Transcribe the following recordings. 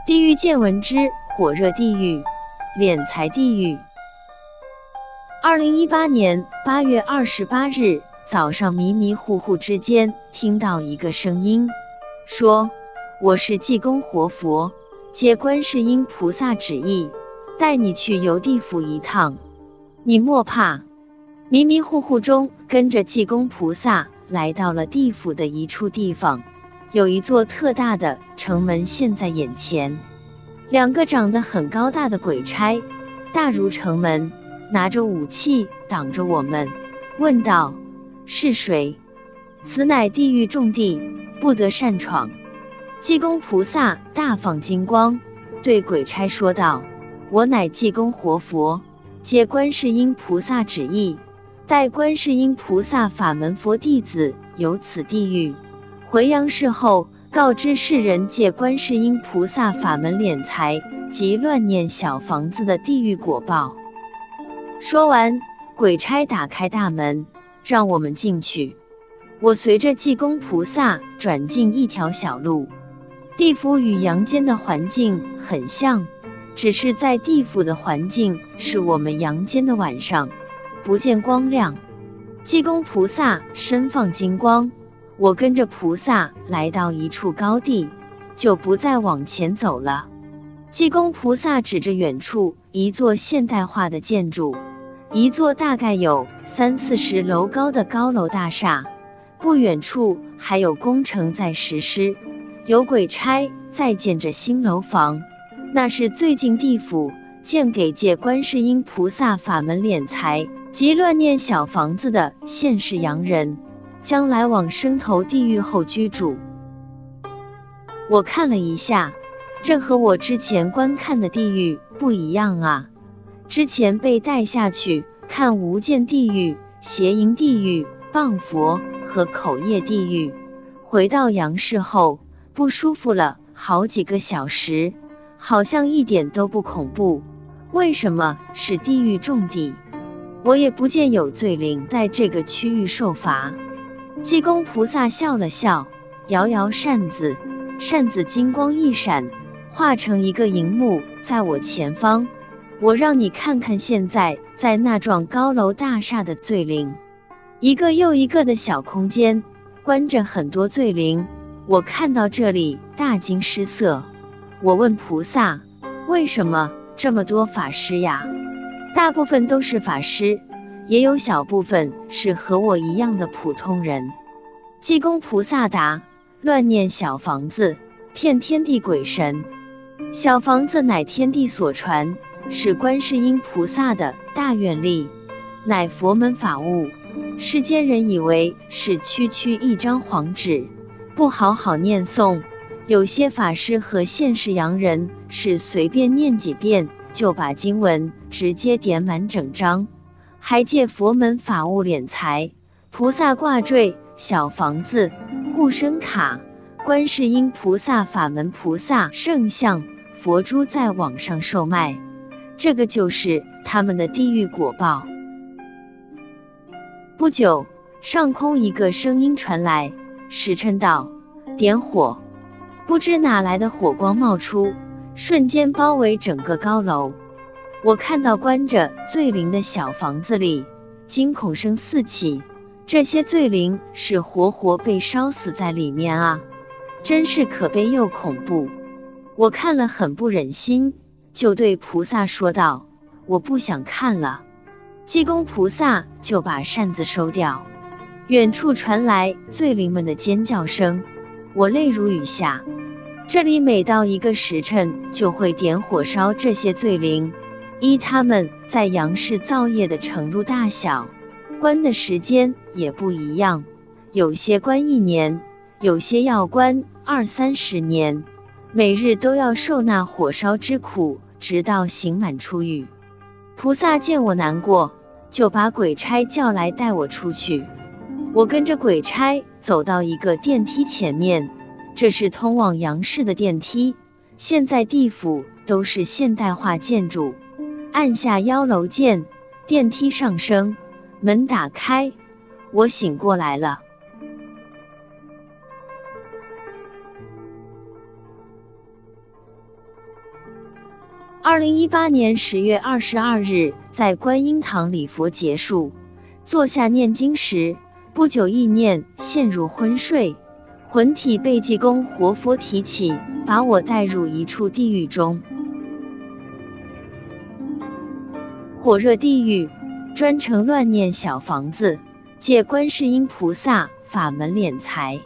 地狱见闻之火热地狱，敛财地狱。2018年8月28日早上，迷迷糊糊之间听到一个声音，说：“我是济公活佛，借观世音菩萨旨意，带你去游地府一趟，你莫怕。”迷迷糊糊中，跟着济公菩萨来到了地府的一处地方，有一座特大的城门现在眼前，两个长得很高大的鬼差，大如城门，拿着武器挡着我们，问道：“是谁？此乃地狱重地，不得擅闯。”济公菩萨大放金光，对鬼差说道：“我乃济公活佛，借观世音菩萨旨意，带观世音菩萨法门佛弟子游此地狱，回阳世后，告知世人借观世音菩萨法门敛财及乱念小房子的地狱果报。”说完，鬼差打开大门，让我们进去。我随着济公菩萨转进一条小路。地府与阳间的环境很像，只是在地府的环境是我们阳间的晚上，不见光亮。济公菩萨身放金光，我跟着菩萨来到一处高地，就不再往前走了。济公菩萨指着远处一座现代化的建筑，一座大概有30-40楼高的高楼大厦，不远处还有工程在实施，有鬼差在建着新楼房，那是最近地府建给借观世音菩萨法门敛财及乱念小房子的现世阳人，将来往生投地狱后居住。我看了一下，这和我之前观看的地狱不一样啊。之前被带下去看无间地狱、邪淫地狱、谤佛和口业地狱，回到阳世后不舒服了好几个小时，好像一点都不恐怖。为什么是地狱重地？我也不见有罪灵在这个区域受罚。济公菩萨笑了笑，摇摇扇子，扇子金光一闪，化成一个荧幕在我前方。我让你看看现在在那幢高楼大厦的罪灵，一个又一个的小空间，关着很多罪灵。我看到这里大惊失色，我问菩萨：“为什么这么多法师呀？”大部分都是法师，也有小部分是和我一样的普通人。济公菩萨答：“乱念小房子，骗天地鬼神。小房子乃天地所传，是观世音菩萨的大愿力，乃佛门法物。世间人以为是区区一张黄纸，不好好念诵。有些法师和现世阳人是随便念几遍就把经文直接点满整张，还借佛门法物敛财。菩萨挂坠、小房子、护身卡、观世音菩萨法门菩萨圣像、佛珠在网上售卖，这个就是他们的地狱果报。”不久，上空一个声音传来，时辰道：“点火！”不知哪来的火光冒出，瞬间包围整个高楼。我看到关着罪灵的小房子里，惊恐声四起，这些罪灵是活活被烧死在里面啊，真是可悲又恐怖。我看了很不忍心，就对菩萨说道：“我不想看了。”济公菩萨就把扇子收掉。远处传来罪灵们的尖叫声，我泪如雨下。这里每到一个时辰就会点火烧这些罪灵，依他们在阳世造业的程度大小，关的时间也不一样，有些关1年，有些要关20-30年，每日都要受那火烧之苦，直到刑满出狱。菩萨见我难过，就把鬼差叫来带我出去。我跟着鬼差走到一个电梯前面，这是通往阳世的电梯。现在地府都是现代化建筑，按下1楼键，电梯上升，门打开，我醒过来了。 2018年10月22日，在观音堂礼佛结束，坐下念经时，不久意念陷入昏睡，魂体被济公活佛提起，把我带入一处地狱中。火热地狱，专程乱念小房子，借观世音菩萨法门敛财。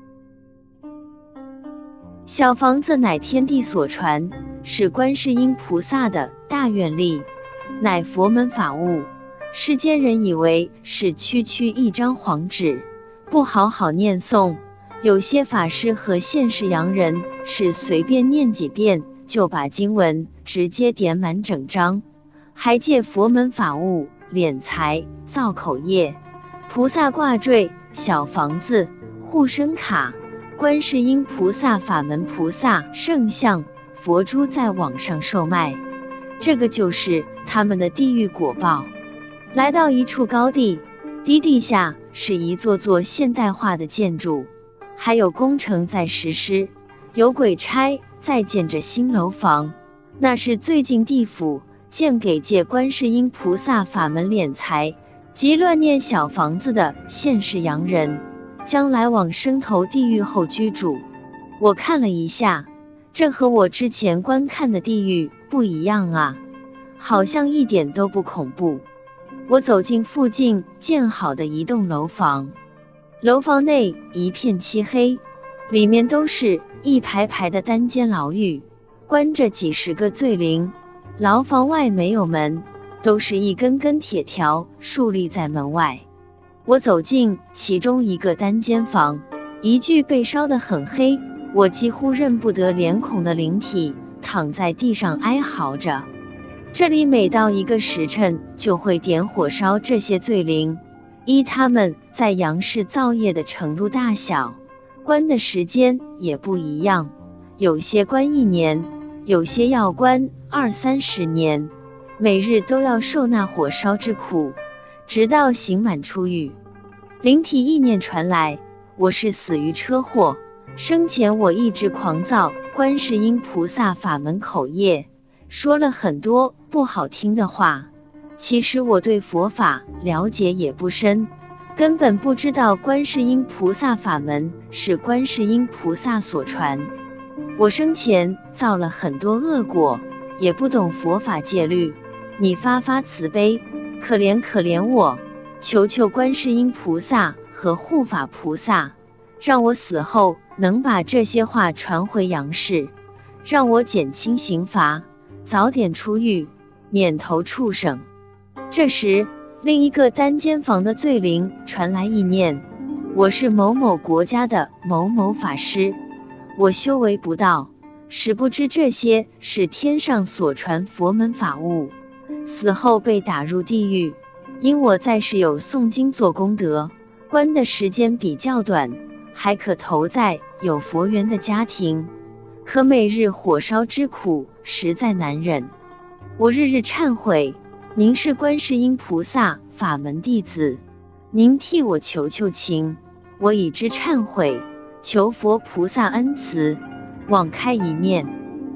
小房子乃天地所传，是观世音菩萨的大愿力，乃佛门法物。世间人以为是区区一张黄纸，不好好念诵。有些法师和现世洋人是随便念几遍，就把经文直接点满整张，还借佛门法物敛财、造口业。菩萨挂坠、小房子、护身卡、观世音菩萨法门菩萨圣像、佛珠在网上售卖，这个就是他们的地狱果报。来到一处高地，地下是一座座现代化的建筑，还有工程在实施，有鬼差在建着新楼房。那是最近地府建给借观世音菩萨法门敛财及乱念小房子的现世洋人，将来往生投地狱后居住。我看了一下，这和我之前观看的地狱不一样啊，好像一点都不恐怖。我走进附近建好的一栋楼房，楼房内一片漆黑，里面都是一排排的单间牢狱，关着几十个罪灵。牢房外没有门，都是一根根铁条竖立在门外。我走进其中一个单间房，一具被烧得很黑，我几乎认不得脸孔的灵体躺在地上哀嚎着。这里每到一个时辰就会点火烧这些罪灵，依他们在阳世造业的程度大小，关的时间也不一样，有些关1年，有些要关20-30年，每日都要受那火烧之苦，直到刑满出狱。灵体意念传来，我是死于车祸，生前我一直狂造观世音菩萨法门口业，说了很多不好听的话。其实我对佛法了解也不深，根本不知道观世音菩萨法门是观世音菩萨所传。我生前造了很多恶果，也不懂佛法戒律，你发慈悲，可怜可怜我，求求观世音菩萨和护法菩萨，让我死后能把这些话传回阳世，让我减轻刑罚，早点出狱，免投畜生。这时，另一个单间房的罪灵传来意念，我是某某国家的某某法师，我修为不到，实不知这些是天上所传佛门法物，死后被打入地狱。因我在世有诵经做功德，关的时间比较短，还可投在有佛缘的家庭，可每日火烧之苦实在难忍。我日日忏悔，您是观世音菩萨法门弟子，您替我求求情，我已知忏悔，求佛菩萨恩慈，网开一面。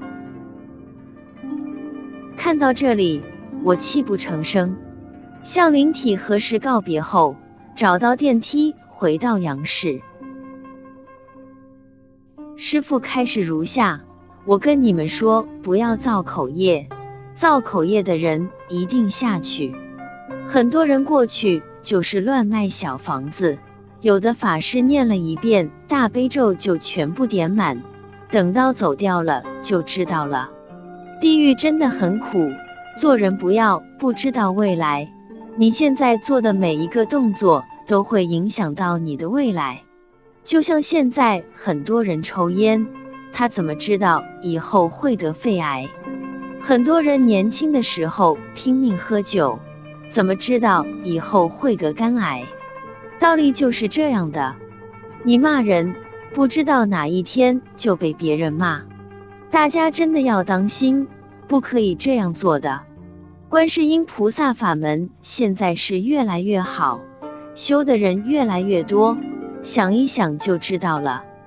看到这里，我泣不成声，向灵体何时告别后，找到电梯回到阳世。师父开示如下，我跟你们说，不要造口业，造口业的人一定下去。很多人过去就是乱卖小房子，有的法师念了一遍大悲咒就全部点满，等到走掉了就知道了。地狱真的很苦，做人不要不知道未来，你现在做的每一个动作都会影响到你的未来。就像现在很多人抽烟，他怎么知道以后会得肺癌？很多人年轻的时候拼命喝酒，怎么知道以后会得肝癌？道理就是这样的，你骂人，不知道哪一天就被别人骂。大家真的要当心，不可以这样做的。观世音菩萨法门现在是越来越好，修的人越来越多，想一想就知道了。